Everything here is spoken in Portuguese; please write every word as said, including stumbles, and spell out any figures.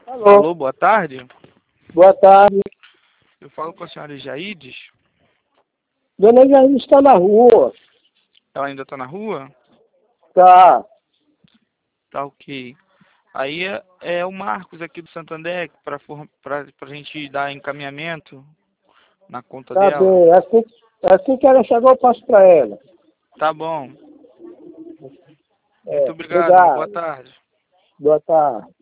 Alô? Alô, boa tarde. Boa tarde. Eu falo com a senhora Jaides. Dona Jair está na rua. Ela ainda está na rua? Tá. Tá ok. Aí é, é o Marcos aqui do Santander para a gente dar encaminhamento na conta Tá dela. bem. Assim, assim que ela chegou, eu passo para ela. Tá bom. É, Muito obrigado. Uma boa obrigado. tarde. Boa tarde.